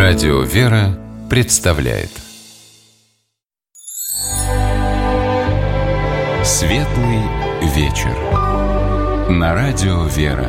Радио «Вера» представляет Светлый вечер на Радио «Вера».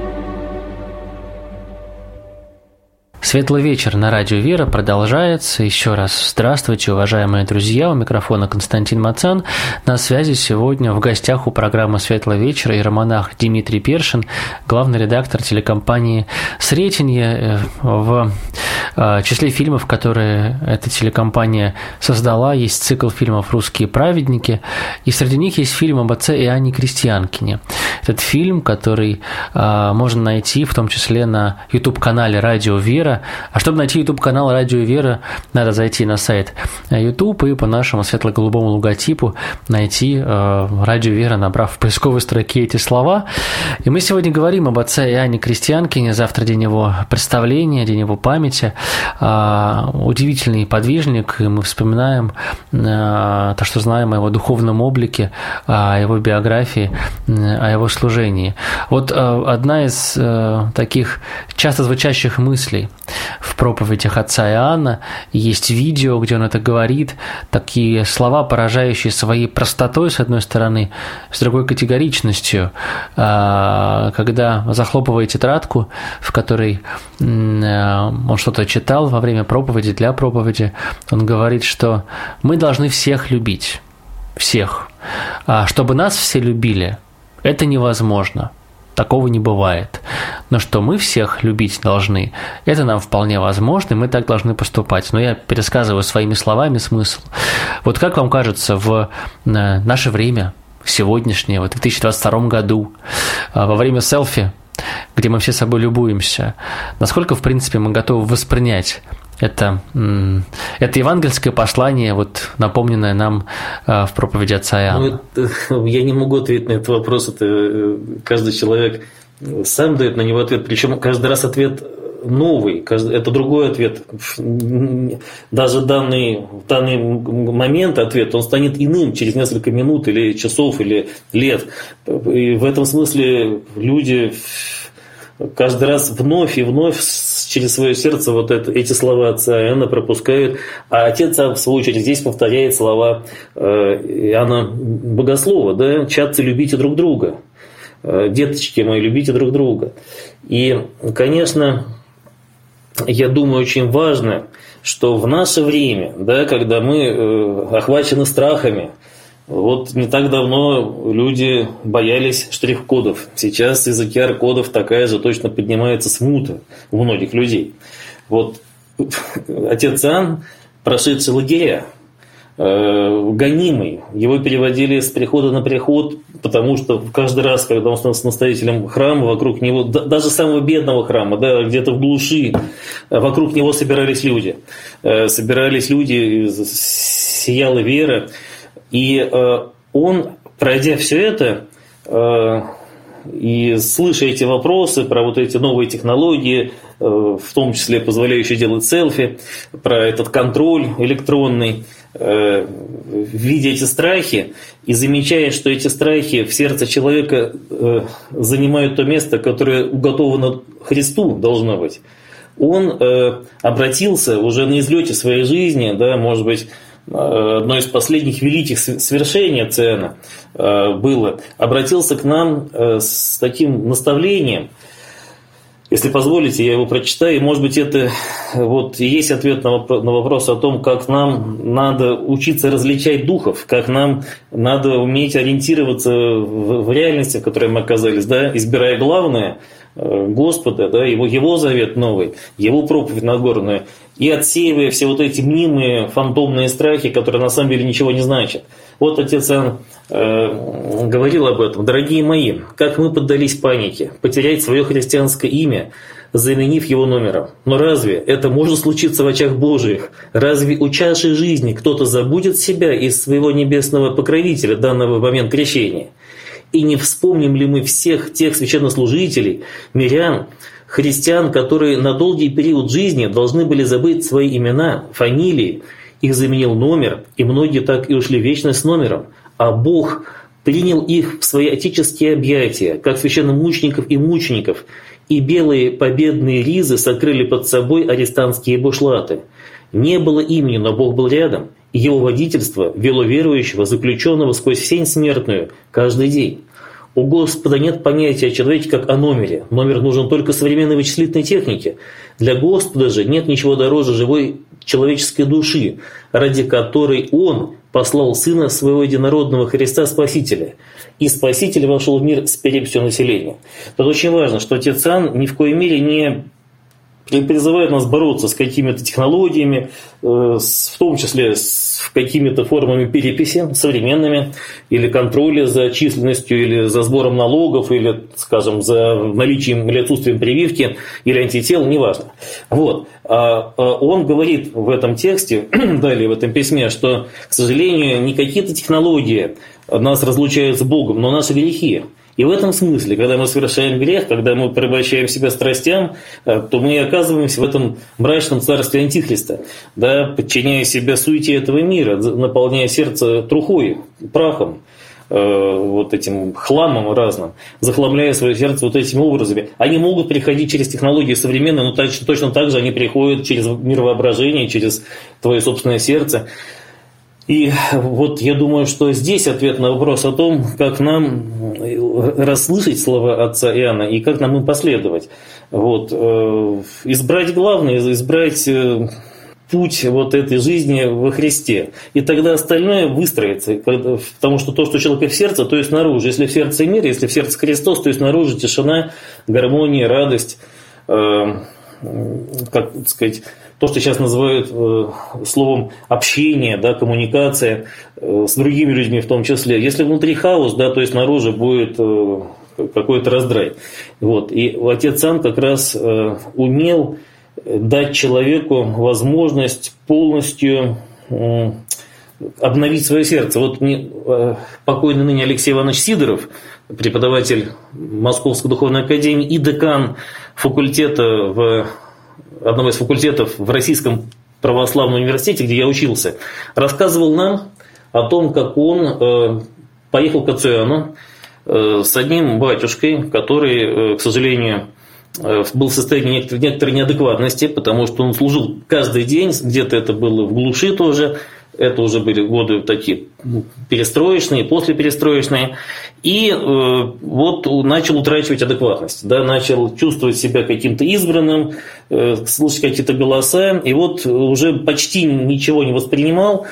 Светлый вечер на Радио «Вера» продолжается. Еще раз здравствуйте, уважаемые друзья. У микрофона Константин Мацан. На связи сегодня в гостях у программы «Светлый вечер» иеромонах Дмитрий Першин, главный редактор телекомпании «Сретенье». В числе фильмов, которые эта телекомпания создала, есть цикл фильмов «Русские праведники», и среди них есть фильм об отце Иоанне Крестьянкине. Этот фильм, который можно найти в том числе на YouTube-канале «Радио «Вера». А чтобы найти YouTube-канал «Радио «Вера», надо зайти на сайт YouTube и по нашему светло-голубому логотипу найти «Радио «Вера», набрав в поисковой строке эти слова. И мы сегодня говорим об отце Иоанне Крестьянкине. Завтра день его представления, день его памяти. Удивительный подвижник, и мы вспоминаем то, что знаем о его духовном облике, о его биографии, о его служении. Вот одна из таких часто звучащих мыслей в проповедях отца Иоанна, есть видео, где он это говорит, такие слова, поражающие своей простотой, с одной стороны, с другой категоричностью. Когда захлопывая тетрадку, в которой он что-то читал во время проповеди, для проповеди, он говорит, что мы должны всех любить, всех. А чтобы нас все любили, это невозможно. Такого не бывает. Но что мы всех любить должны, это нам вполне возможно, и мы так должны поступать. Но я пересказываю своими словами смысл. Вот как вам кажется, в наше время, сегодняшнее, в 2022 году, во время селфи, где мы все собой любуемся, насколько, в принципе, мы готовы воспринять это евангельское послание, вот напомненное нам в проповеди отца Иоанна? Я не могу ответить на этот вопрос. Это каждый человек сам дает на него ответ. Причем каждый раз ответ новый, это другой ответ. Даже в данный момент ответ, он станет иным через несколько минут или часов или лет. И в этом смысле люди каждый раз вновь и вновь через свое сердце вот эти слова отца Иоанна пропускают, а отец, в свою очередь, здесь повторяет слова Иоанна Богослова, да, «Чадцы, любите друг друга, деточки мои, любите друг друга». И, конечно, я думаю, очень важно, что в наше время, да, когда мы охвачены страхами, вот не так давно люди боялись штрих-кодов. Сейчас из-за QR-кодов такая же точно поднимается смута у многих людей. Вот отец Иоанн, прошедший лагеря, гонимый, его переводили с прихода на приход, потому что каждый раз, когда он становился настоятелем храма, вокруг него, даже самого бедного храма, да, где-то в глуши, вокруг него собирались люди. Собирались люди, сияла вера. И он, пройдя все это, и слыша эти вопросы про вот эти новые технологии, в том числе позволяющие делать селфи, про этот контроль электронный, видя эти страхи и замечая, что эти страхи в сердце человека занимают то место, которое уготовано Христу должно быть, он обратился уже на излете своей жизни, да, может быть, одно из последних великих свершений отца Иоанна было, обратился к нам с таким наставлением. Если позволите, я его прочитаю, и, может быть, это вот и есть ответ на вопрос о том, как нам надо учиться различать духов, как нам надо уметь ориентироваться в реальности, в которой мы оказались, да, избирая главное – Господа, да, его завет новый, его проповедь Нагорную, и отсеивая все вот эти мнимые фантомные страхи, которые на самом деле ничего не значат. Вот отец Иоанн говорил об этом. «Дорогие мои, как мы поддались панике, потерять свое христианское имя, заменив его номером. Но разве это может случиться в очах Божиих? Разве у чаши жизни кто-то забудет себя из своего небесного покровителя, данного в момент крещения? И не вспомним ли мы всех тех священнослужителей, мирян, христиан, которые на долгий период жизни должны были забыть свои имена, фамилии, их заменил номер, и многие так и ушли в вечность с номером, а Бог принял их в свои отеческие объятия, как священномучеников и мучеников, и белые победные ризы сокрыли под собой арестантские бушлаты. Не было имени, но Бог был рядом, и его водительство вело верующего, заключенного сквозь сень смертную, каждый день. У Господа нет понятия о человеке как о номере. Номер нужен только современной вычислительной технике. Для Господа же нет ничего дороже живой человеческой души, ради которой Он послал Сына Своего Единородного Христа Спасителя. И Спаситель вошел в мир с переписью населения. Тут очень важно, что отец Иоанн ни в коей мере не призывает нас бороться с какими-то технологиями, в том числе с какими-то формами переписи современными, или контроля за численностью, или за сбором налогов, или, скажем, за наличием или отсутствием прививки, или антител, неважно. Вот. Он говорит в этом тексте, далее в этом письме, что, к сожалению, не какие-то технологии нас разлучают с Богом, но наши грехи. И в этом смысле, когда мы совершаем грех, когда мы порабощаем себя страстям, то мы оказываемся в этом мрачном царстве Антихриста, да, подчиняя себя суете этого мира, наполняя сердце трухой, прахом, вот этим хламом разным, захламляя свое сердце вот этими образами. Они могут приходить через технологии современные, но точно так же они приходят через мир воображения, через твое собственное сердце. И вот я думаю, что здесь ответ на вопрос о том, как нам расслышать слова отца Иоанна и как нам им последовать. Вот. Избрать главное, избрать путь вот этой жизни во Христе. И тогда остальное выстроится. Потому что то, что у человека в сердце, то и снаружи. Если в сердце мир, если в сердце Христос, то и снаружи тишина, гармония, радость, как сказать, то, что сейчас называют словом общение, да, коммуникация с другими людьми в том числе. Если внутри хаос, да, то есть снаружи будет какой-то раздрай. Вот. И отец Иоанн как раз умел дать человеку возможность полностью обновить свое сердце. Вот мне покойный ныне Алексей Иванович Сидоров, преподаватель Московской духовной академии и декан факультета одного из факультетов в Российском православном университете, где я учился, рассказывал нам о том, как он поехал к отцу Иоанну с одним батюшкой, который, к сожалению, был в состоянии некоторой неадекватности, потому что он служил каждый день, где-то это было в глуши тоже, это уже были годы такие перестроечные, послеперестроечные, и вот начал утрачивать адекватность, да, начал чувствовать себя каким-то избранным, слышать какие-то голоса, и вот уже почти ничего не воспринимал,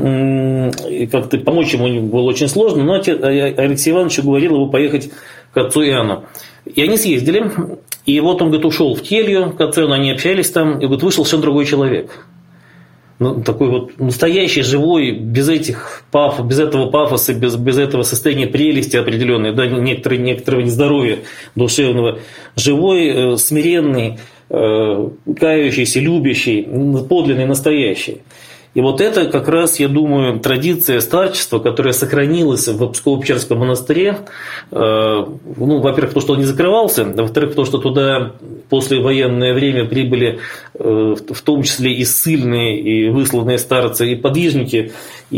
как-то помочь ему было очень сложно, но Алексей Иванович говорил ему поехать к отцу Иоанну. И они съездили, и вот он, говорит, ушел в келью к отцу Иоанну, они общались там, и говорит, вышел совершенно другой человек. Такой вот настоящий, живой, без этого пафоса, без этого состояния прелести определенной, да, некоторого нездоровья душевного, живой, смиренный, кающийся, любящий, подлинный, настоящий. И вот это как раз, я думаю, традиция старчества, которая сохранилась в Псково-Печерском монастыре. Во-первых, потому что он не закрывался, а во-вторых, потому что туда послевоенное время прибыли в том числе и ссыльные, и высланные старцы, и подвижники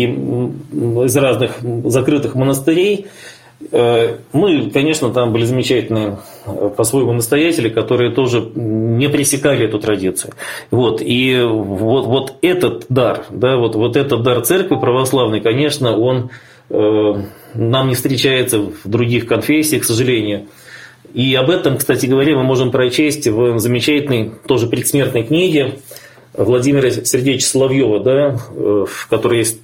из разных закрытых монастырей. Конечно, там были замечательные по-своему настоятели, которые тоже не пресекали эту традицию. Вот. И вот этот дар, да, вот этот дар церкви православной, конечно, он нам не встречается в других конфессиях, к сожалению. И об этом, кстати говоря, мы можем прочесть в замечательной, тоже предсмертной книге Владимира Сергеевича Соловьева, да, в которой есть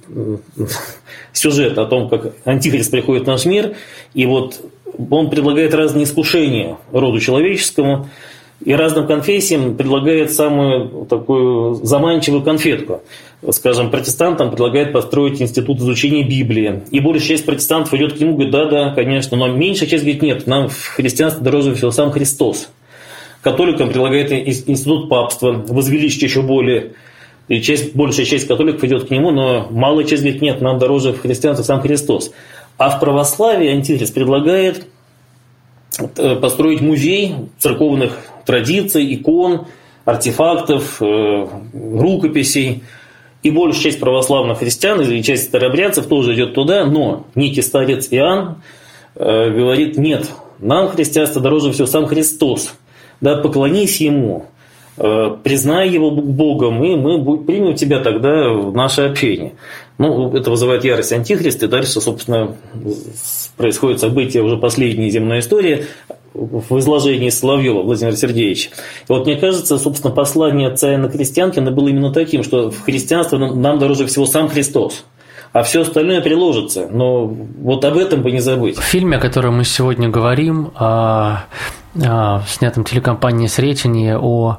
сюжет о том, как Антихрист приходит в наш мир, и вот он предлагает разные искушения роду человеческому, и разным конфессиям предлагает самую такую заманчивую конфетку. Скажем, протестантам предлагает построить институт изучения Библии. И большая часть протестантов идет к нему и говорит, да, конечно, но меньшая часть говорит, нет, нам в христианстве дороже всего сам Христос. Католикам предлагает институт папства, возвеличить еще более. И большая часть католиков идет к нему, но малая часть говорит, нет, нам дороже в христианстве сам Христос. А в православии Антихрист предлагает построить музей церковных традиций, икон, артефактов, рукописей. И большая часть православных христиан и часть старообрядцев тоже идет туда, но некий старец Иоанн говорит, нет, нам христианство дороже всего сам Христос. да, поклонись Ему, признай Его Богом, и мы примем тебя тогда в наше общение. Ну, это вызывает ярость Антихриста, и дальше, собственно, происходит событие уже последней земной истории в изложении Соловьева Владимира Сергеевича. И вот мне кажется, собственно, послание отца Иоанна Крестьянкина было именно таким, что в христианство нам дороже всего сам Христос, а все остальное приложится. Но вот об этом бы не забыть. В фильме, о котором мы сегодня говорим, снятом телекомпанией «Сретение» о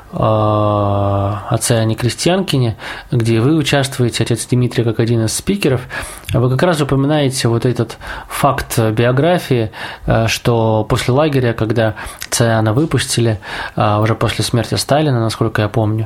отце Иоанне Крестьянкине, где вы участвуете, отец Дмитрий, как один из спикеров, вы как раз упоминаете вот этот факт биографии, что после лагеря, когда отца Иоанна выпустили, уже после смерти Сталина, насколько я помню,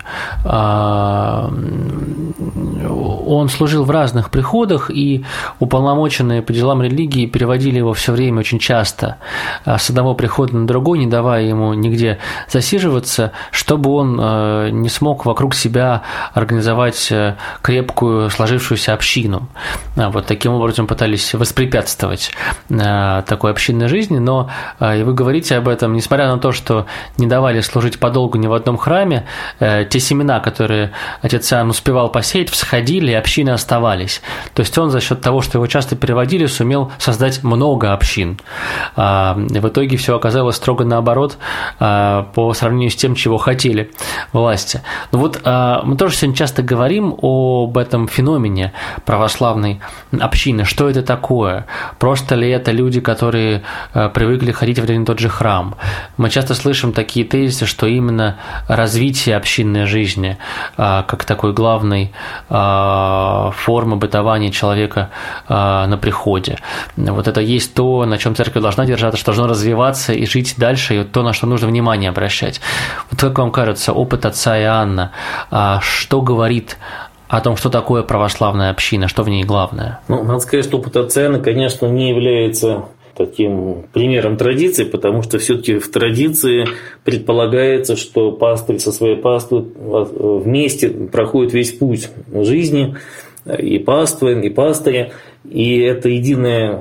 он служил в разных приходах, и уполномоченные по делам религии переводили его все время очень часто с одного прихода на другой, не давая ему нигде засиживаться, чтобы он не смог вокруг себя организовать крепкую сложившуюся общину. Вот таким образом пытались воспрепятствовать такой общинной жизни, но и вы говорите об этом, несмотря на то, что не давали служить подолгу ни в одном храме, те семена, которые отец Иоанн успевал посеять, всходили, и общины оставались. То есть он за счет того, что его часто переводили, сумел создать много общин. В итоге все оказалось строго наоборот по сравнению с тем, чего хотели власти. Но вот мы тоже сегодня часто говорим об этом феномене православной общины. Что это такое? Просто ли это люди, которые привыкли ходить в один и тот же храм? Мы часто слышим такие тезисы, что именно развитие общинной жизни как такой главной формы бытования человека на приходе. Вот это есть то, на чем церковь должна держаться, что должно развиваться и жить дальше, и то, на что нужно внимание обращать. Вот как вам кажется, опыт отца Иоанна, что говорит о том, что такое православная община, что в ней главное? Ну, надо сказать, что опыт отца Иоанна, конечно, не является таким примером традиции, потому что все-таки в традиции предполагается, что пастырь со своей паствой вместе проходит весь путь жизни, и паства, и пастыря, и это единый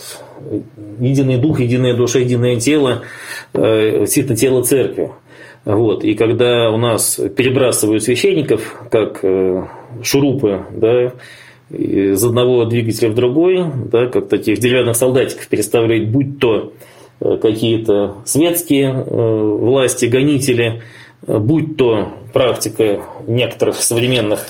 дух, единая душа, единое тело, действительно тело церкви. Вот. И когда у нас перебрасывают священников, как шурупы, да, из одного двигателя в другой, да, как таких деревянных солдатиков переставляют, будь то какие-то светские власти, гонители, будь то практика некоторых современных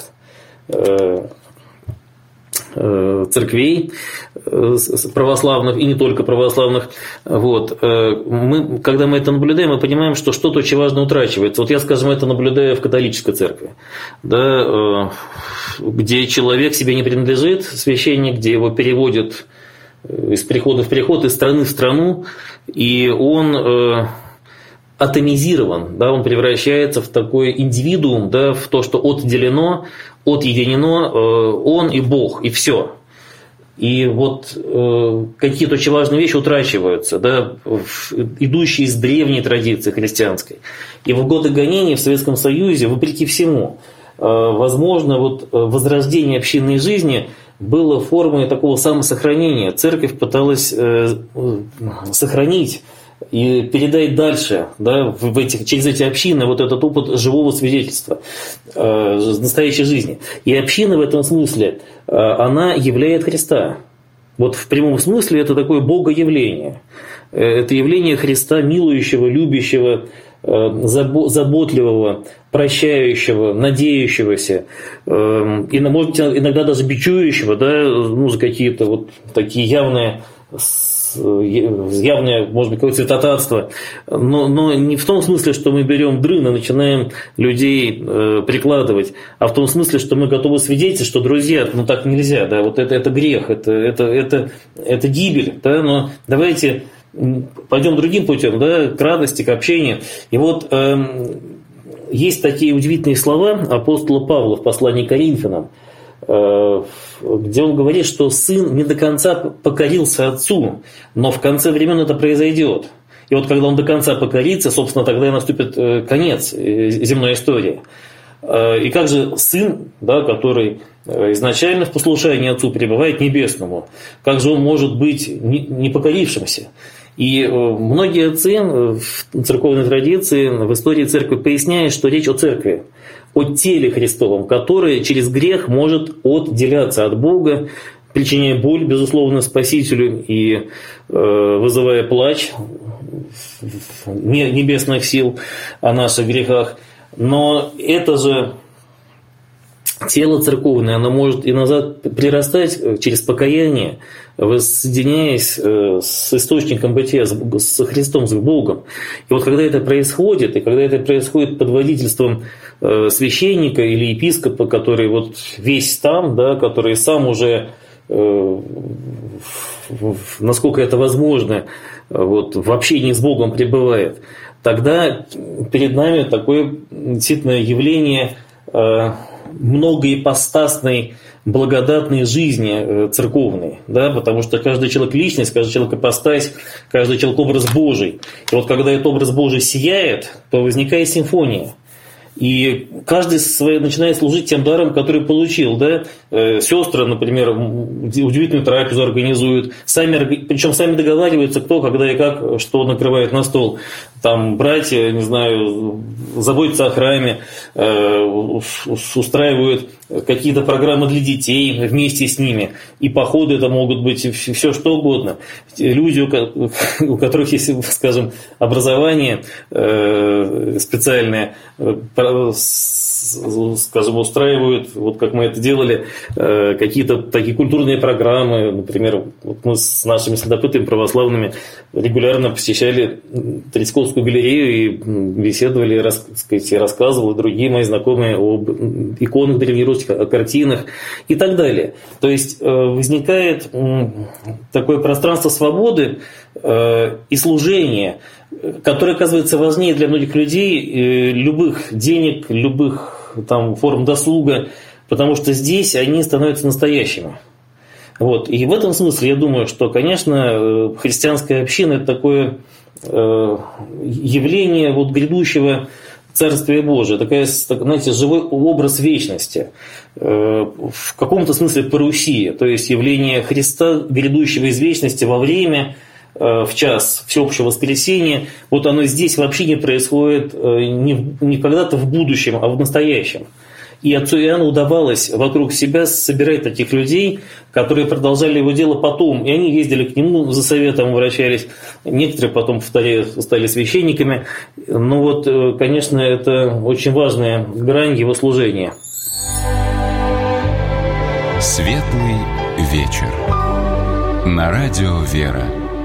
церквей православных и не только православных. Вот. Когда мы это наблюдаем, мы понимаем, что что-то очень важное утрачивается. Вот я, скажем, это наблюдаю в католической церкви, да, где человек себе не принадлежит, священник, где его переводят из прихода в приход, из страны в страну, и он атомизирован, да, он превращается в такой индивидуум, да, в то, что отделено, отъединено он и Бог, и все. И вот какие-то очень важные вещи утрачиваются, да, идущие из древней традиции христианской. И в годы гонений в Советском Союзе, вопреки всему, возможно, вот возрождение общинной жизни было формой такого самосохранения. Церковь пыталась сохранить и передать дальше, да, через эти общины вот этот опыт живого свидетельства настоящей жизни. И община в этом смысле, она являет Христа. Вот в прямом смысле это такое богоявление. Это явление Христа, милующего, любящего, заботливого, прощающего, надеющегося, и, может быть, иногда даже бичующего, да, ну, за какие-то вот такие явное, может быть, какое-то святотатство, но не в том смысле, что мы берем дрын и начинаем людей прикладывать, а в том смысле, что мы готовы свидетельствовать, что, друзья, ну так нельзя, да, вот это грех, это гибель, да, но давайте пойдем другим путем, да, к радости, к общению. И вот есть такие удивительные слова апостола Павла в послании к Коринфянам, где он говорит, что сын не до конца покорился отцу, но в конце времен это произойдет. И вот когда он до конца покорится, собственно, тогда и наступит конец земной истории. И как же сын, да, который изначально в послушании отцу пребывает небесному, как же он может быть не покорившимся? И многие отцы в церковной традиции, в истории церкви поясняют, что речь о церкви, о теле Христовом, которое через грех может отделяться от Бога, причиняя боль, безусловно, Спасителю и вызывая плач небесных сил о наших грехах. Но это же тело церковное, оно может и назад прирастать через покаяние, воссоединяясь с источником бытия, со Христом, с Богом. И вот когда это происходит, и когда это происходит под водительством священника или епископа, который вот весь там, да, который сам уже, насколько это возможно, вот, в общении с Богом пребывает, тогда перед нами такое действительно явление многоипостасной благодатной жизни церковной, да, потому что каждый человек личность, каждый человек ипостась, каждый человек образ Божий. И вот когда этот образ Божий сияет, то возникает симфония. И каждый начинает служить тем даром, который получил. Да? Сестры, например, удивительную трапезу организуют, причем сами договариваются, кто, когда и как, что накрывает на стол. Там братья, не знаю, заботятся о храме, устраивают какие-то программы для детей вместе с ними. И походы это могут быть все что угодно. Люди, у которых есть, скажем, образование специальное, скажем, устраивают, вот как мы это делали, какие-то такие культурные программы. Например, вот мы с нашими следопытами православными регулярно посещали Третьяковскую галерею и беседовали, рассказывали другие мои знакомые об иконах древнерусских, о картинах и так далее. То есть возникает такое пространство свободы и служения, которое оказывается важнее для многих людей любых денег, любых там форм досуга, потому что здесь они становятся настоящими. Вот. И в этом смысле я думаю, что, конечно, христианская община – это такое явление вот грядущего Царствия Божия, такая, знаете, живой образ вечности, в каком-то смысле парусия, то есть явление Христа, грядущего из вечности во время, в час всеобщего воскресения, вот оно здесь вообще не происходит не когда-то в будущем, а в настоящем. И отцу Иоанну удавалось вокруг себя собирать таких людей, которые продолжали его дело потом. И они ездили к нему за советом, обращались. Некоторые потом, повторяю, стали священниками. Но вот, конечно, это очень важная грань его служения. Светлый вечер. На радио «Вера».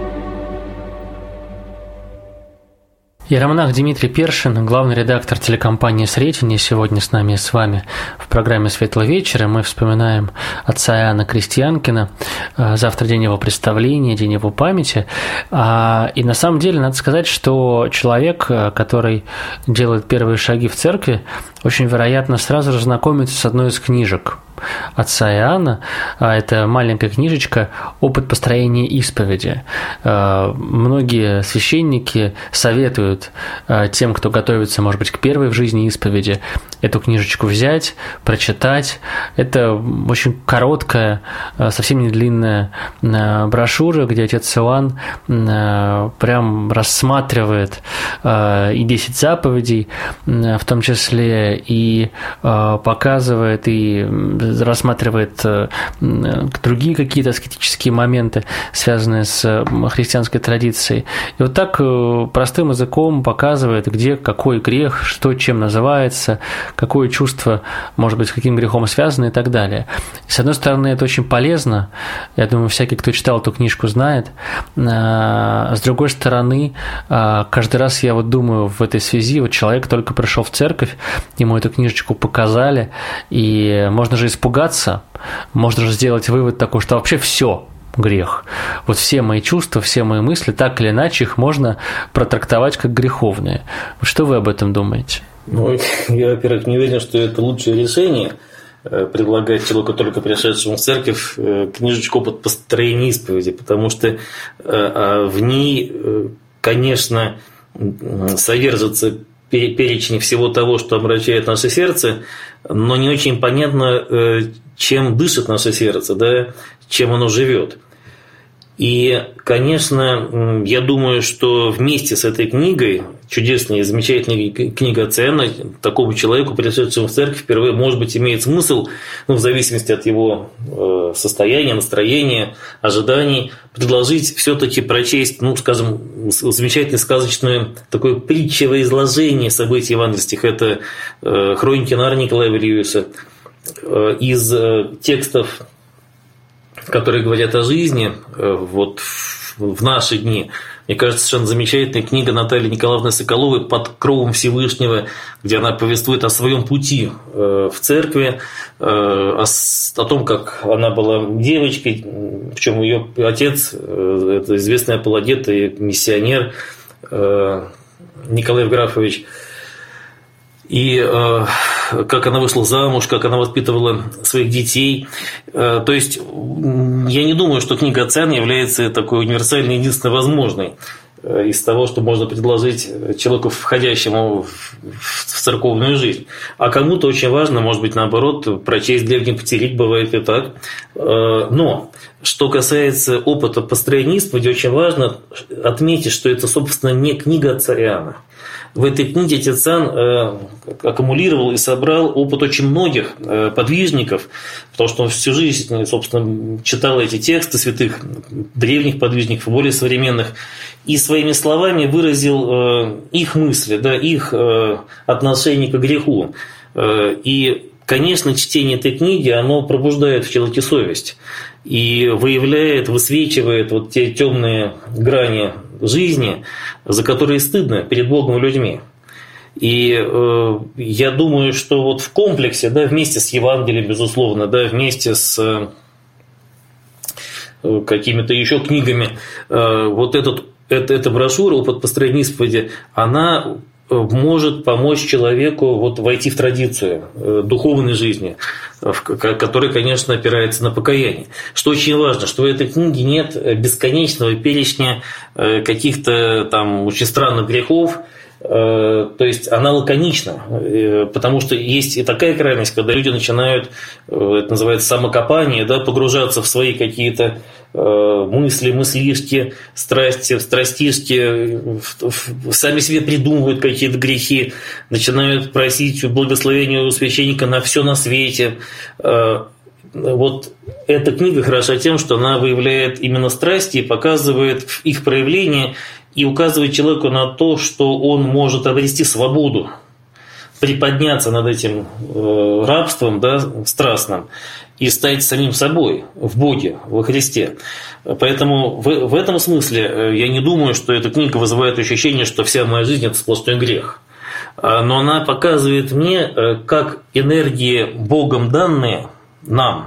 Иеромонах Дмитрий Першин, главный редактор телекомпании «Сретение», сегодня с нами и с вами в программе «Светлый вечер». Мы вспоминаем отца Иоанна Крестьянкина. Завтра день его представления, день его памяти. И на самом деле надо сказать, что человек, который делает первые шаги в церкви, очень вероятно сразу же знакомится с одной из книжек отца Иоанна. Это маленькая книжечка «Опыт построения исповеди». Многие священники советуют тем, кто готовится, может быть, к первой в жизни исповеди, эту книжечку взять, прочитать. Это очень короткая, совсем не длинная брошюра, где отец Иоанн прям рассматривает и 10 заповедей, в том числе и показывает, и рассматривает другие какие-то аскетические моменты, связанные с христианской традицией. И вот так простым языком показывает, где какой грех, что чем называется, какое чувство, может быть, с каким грехом связано и так далее. И, с одной стороны, это очень полезно. Я думаю, всякий, кто читал эту книжку, знает. С другой стороны, каждый раз я вот думаю в этой связи, вот человек только пришел в церковь, ему эту книжечку показали, и можно же испугаться, можно же сделать вывод такой, что вообще все грех. Вот все мои чувства, все мои мысли, так или иначе, их можно протрактовать как греховные. Что вы об этом думаете? Ну, я, во-первых, не уверен, что это лучшее решение предлагать человеку, только пришедшему в церковь, книжечку «Опыт построения исповеди», потому что в ней, конечно, содержится перечень всего того, что омрачает наше сердце, но не очень понятно, чем дышит наше сердце, да, чем оно живет. И, конечно, я думаю, что вместе с этой книгой, чудесной и замечательной книгой отца Иоанна, такому человеку, пришедшему в церковь, впервые, может быть, имеет смысл, в зависимости от его состояния, настроения, ожиданий, предложить все-таки прочесть, скажем, замечательное сказочное такое притчевое изложение событий евангельских. Это «Хроники Нарнии» Николая Вильюса. Из текстов, которые говорят о жизни вот в наши дни. Мне кажется, совершенно замечательная книга Натальи Николаевны Соколовой «Под кровом Всевышнего», где она повествует о своем пути в церкви, о том, как она была девочкой, причем ее отец, это известный апологет и миссионер Николай Евграфович, и как она вышла замуж, как она воспитывала своих детей. То есть я не думаю, что книга отца Иоанна является такой универсальной, единственно возможной из того, что можно предложить человеку, входящему в церковную жизнь. А кому-то очень важно, может быть, наоборот, прочесть древний патерик, бывает и так. Но что касается опыта построения исповеди, очень важно отметить, что это, собственно, не книга отца Иоанна. В этой книге отец Иоанн аккумулировал и собрал опыт очень многих подвижников, потому что он всю жизнь, собственно, читал эти тексты святых, древних подвижников, более современных, и своими словами выразил их мысли, их отношение к греху. И, конечно, чтение этой книги, оно пробуждает в человеке совесть и выявляет, высвечивает вот те темные грани жизни, за которые стыдно перед Богом и людьми. И я думаю, что вот в комплексе, вместе с Евангелием, безусловно, вместе с какими-то еще книгами, вот эта брошюра «Опыт построения исповеди», она может помочь человеку войти в традицию духовной жизни, которая, конечно, опирается на покаяние. Что очень важно, что в этой книге нет бесконечного перечня каких-то там очень странных грехов. То есть она лаконична, потому что есть и такая крайность, когда люди начинают, это называется самокопание, погружаться в свои какие-то мысли, мыслишки, страсти, страстишки, сами себе придумывают какие-то грехи, начинают просить благословения у священника на все на свете. Вот эта книга хороша тем, что она выявляет именно страсти и показывает их проявление, и указывает человеку на то, что он может обрести свободу, приподняться над этим рабством страстным и стать самим собой в Боге, во Христе. Поэтому в этом смысле я не думаю, что эта книга вызывает ощущение, что вся моя жизнь – это сплошной грех. Но она показывает мне, как энергии Богом данные нам,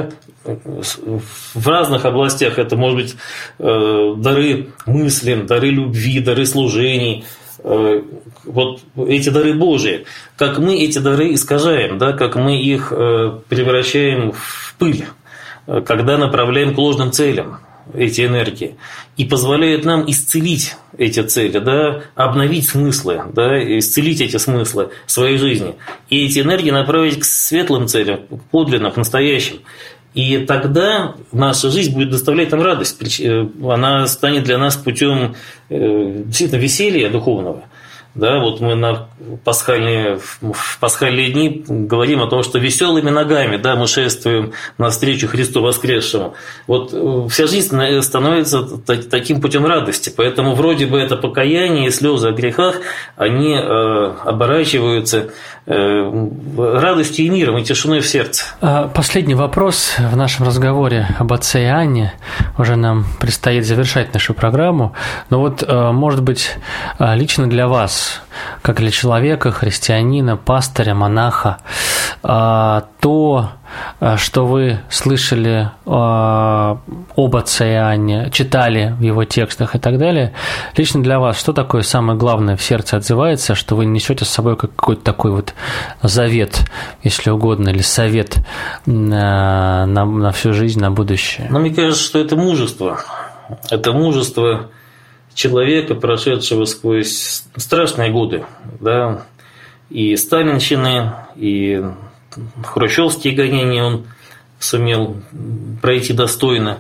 в разных областях, это может быть дары мысли, дары любви, дары служений, вот эти дары Божии, как мы эти дары искажаем, как мы их превращаем в пыль, когда направляем к ложным целям эти энергии, и позволяет нам исцелить эти цели, обновить смыслы, исцелить эти смыслы своей жизни, и эти энергии направить к светлым целям, к подлинным, к настоящим. И тогда наша жизнь будет доставлять нам радость. Она станет для нас путем действительно веселья духовного. Вот мы в пасхальные дни говорим о том, что веселыми ногами мы шествуем навстречу Христу воскресшему. Вот вся жизнь становится таким путем радости. Поэтому вроде бы это покаяние и слезы о грехах, они оборачиваются радостью и миром, и тишиной в сердце. Последний вопрос в нашем разговоре об отце Иоанне. Уже нам предстоит завершать нашу программу. Но может быть, лично для вас, как для человека, христианина, пастыря, монаха, то, что вы слышали об отце Иоанне, читали в его текстах и так далее, лично для вас, что такое самое главное в сердце отзывается, что вы несете с собой какой-то такой завет, если угодно, или совет на всю жизнь, на будущее? Мне кажется, что это мужество. Это мужество человека, прошедшего сквозь страшные годы, и сталинщины, и хрущевские гонения он сумел пройти достойно,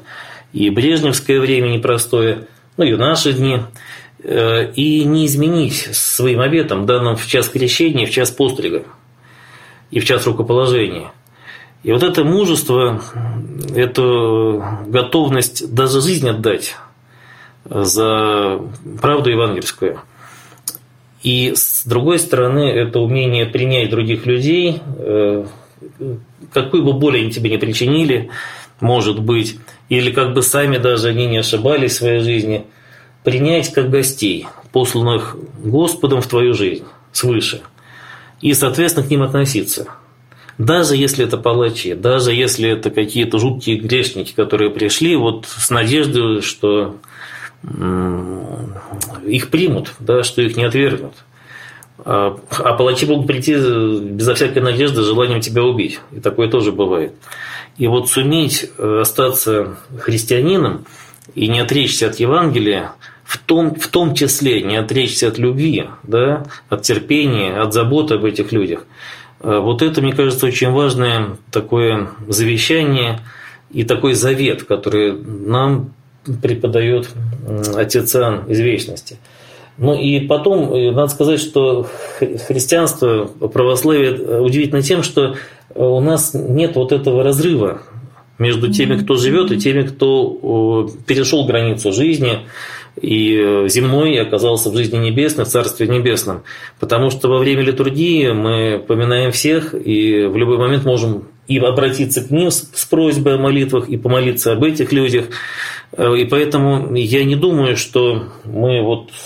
и брежневское время непростое, и в наши дни, и не изменить своим обетом, данным в час крещения, в час пострига и в час рукоположения. И вот это мужество, эту готовность даже жизнь отдать за правду евангельскую. И с другой стороны, это умение принять других людей, какую бы боль они тебе не причинили, может быть, или как бы сами даже они не ошибались в своей жизни, принять как гостей, посланных Господом в твою жизнь свыше, и, соответственно, к ним относиться. Даже если это палачи, даже если это какие-то жуткие грешники, которые пришли вот с надеждой, что их примут, да, что их не отвергнут. А палачи могут прийти безо всякой надежды с желанием тебя убить. И такое тоже бывает. И вот суметь остаться христианином и не отречься от Евангелия, в том числе не отречься от любви, да, от терпения, от заботы об этих людях. Вот это, мне кажется, очень важное такое завещание и такой завет, который нам преподает Отец Иоанн из вечности. И потом, надо сказать, что христианство, православие удивительно тем, что у нас нет вот этого разрыва между теми, кто живет, и теми, кто перешел границу жизни и земной, и оказался в жизни небесной, в Царстве Небесном. Потому что во время литургии мы поминаем всех, и в любой момент можем и обратиться к ним с просьбой о молитвах, и помолиться об этих людях. И поэтому я не думаю, что мы,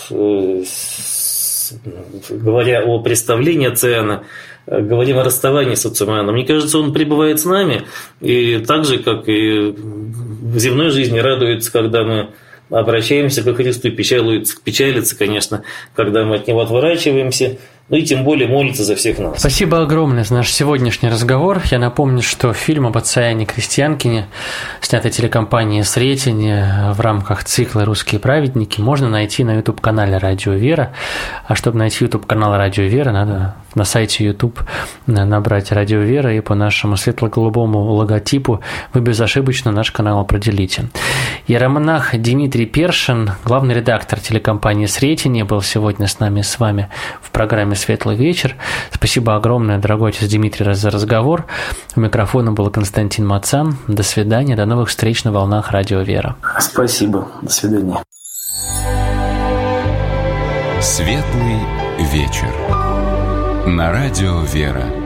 говоря о представлении отца Иоанна, говорим о расставании с отцом Иоанном. Мне кажется, он пребывает с нами, и так же, как и в земной жизни, радуется, когда мы обращаемся ко Христу, и печалится, конечно, когда мы от Него отворачиваемся, и тем более молится за всех нас. Спасибо огромное за наш сегодняшний разговор. Я напомню, что фильм об отце Иоанне Крестьянкине, снятый телекомпанией «Сретение» в рамках цикла «Русские праведники», можно найти на YouTube-канале «Радио Вера». А чтобы найти YouTube-канал «Радио Вера», надо на сайте YouTube набрать «Радио Вера», и по нашему светло-голубому логотипу вы безошибочно наш канал определите. Иеромонах Дмитрий Першин, главный редактор телекомпании «Сретение», был сегодня с вами в программе «Светлый вечер». Спасибо огромное, дорогой отец Дмитрий, за разговор. У микрофона был Константин Мацан. До свидания, до новых встреч на волнах «Радио Вера». Спасибо, до свидания. Светлый вечер на «Радио Вера».